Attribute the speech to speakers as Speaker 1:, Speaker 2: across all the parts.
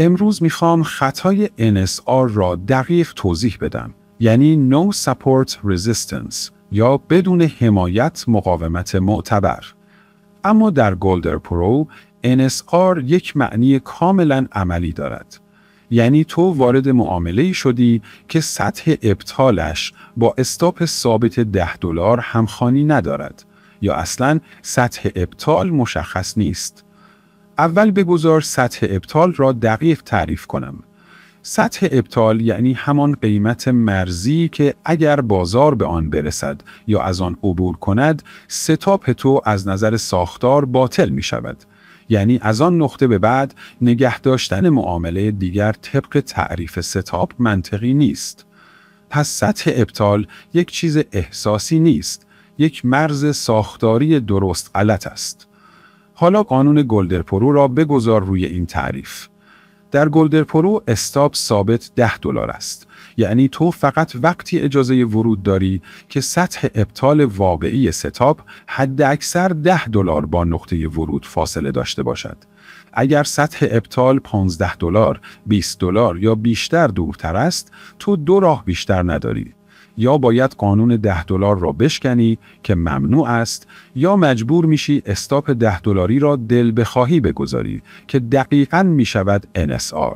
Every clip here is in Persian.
Speaker 1: امروز میخوام خطای NSR را دقیق توضیح بدم. یعنی No Support Resistance یا بدون حمایت مقاومت معتبر. اما در گولدر پرو NSR یک معنی کاملا عملی دارد. یعنی تو وارد معامله‌ای شدی که سطح ابطالش با استاپ ثابت $10 همخوانی ندارد یا اصلاً سطح ابطال مشخص نیست. اول بگذار سطح ابطال را دقیق تعریف کنم. سطح ابطال یعنی همان قیمت مرزی که اگر بازار به آن برسد یا از آن عبور کند، ستاپ تو از نظر ساختار باطل می شود. یعنی از آن نقطه به بعد نگه داشتن معامله دیگر طبق تعریف ستاپ منطقی نیست. پس سطح ابطال یک چیز احساسی نیست، یک مرز ساختاری درست غلط است. حالا قانون گولدر پرو را بگذار روی این تعریف. در گولدر پرو استاپ ثابت $10 است. یعنی تو فقط وقتی اجازه ورود داری که سطح ابطال واقعی ستاپ حد اکثر $10 با نقطه ورود فاصله داشته باشد. اگر سطح ابطال $15، $20 یا بیشتر دورتر است، تو دو راه بیشتر نداری. یا باید قانون $10 را بشکنی که ممنوع است، یا مجبور میشی استاپ $10 را دل بخواهی بگذاری که دقیقاً می شود NSR.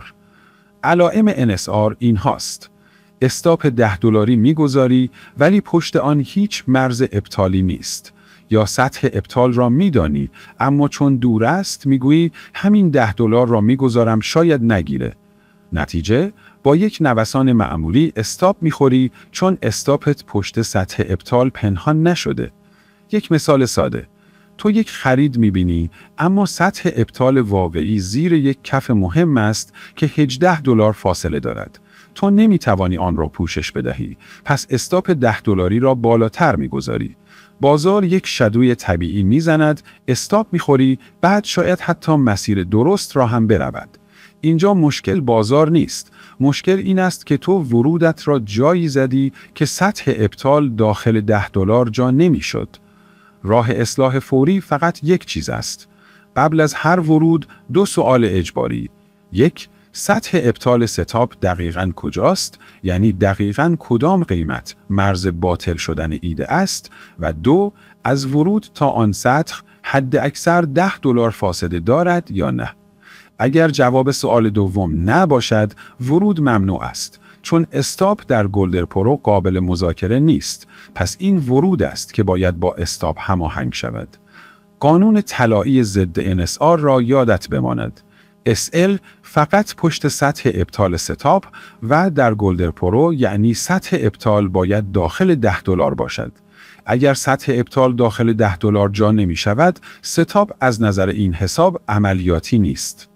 Speaker 1: علائم NSR این هاست: استاپ $10 میگذاری ولی پشت آن هیچ مرز ابطالی نیست، یا سطح ابطال را میدانی اما چون دور است میگویی همین $10 را میگذارم شاید نگیره. نتیجه با یک نوسان معمولی استاپ میخوری چون استاپت پشت سطح ابطال پنهان نشده. یک مثال ساده: تو یک خرید میبینی اما سطح ابطال واقعی زیر یک کف مهم است که $18 فاصله دارد. تو نمیتوانی آن را پوشش بدهی، پس استاپ $10 را بالاتر میگذاری. بازار یک شادوی طبیعی میزند، استاپ میخوری، بعد شاید حتی مسیر درست را هم برود. اینجا مشکل بازار نیست. مشکل این است که تو ورودت را جایی زدی که سطح ابطال داخل $10 جا نمیشد. راه اصلاح فوری فقط یک چیز است. قبل از هر ورود 2 سوال اجباری. 1. سطح ابطال ستاپ دقیقاً کجاست؟ یعنی دقیقاً کدام قیمت مرز باطل شدن ایده است؟ و 2. از ورود تا آن سطح حد اکثر $10 فاصله دارد یا نه؟ اگر جواب سوال دوم نباشد، ورود ممنوع است. چون استاپ در گولدر پرو قابل مذاکره نیست. پس این ورود است که باید با استاپ هماهنگ شود. قانون طلایی ضد NSR را یادت بماند. SL فقط پشت سطح ابطال ستاپ و در گولدر پرو یعنی سطح ابطال باید داخل $10 باشد. اگر سطح ابطال داخل $10 جا نمی شود، ستاپ از نظر این حساب عملیاتی نیست.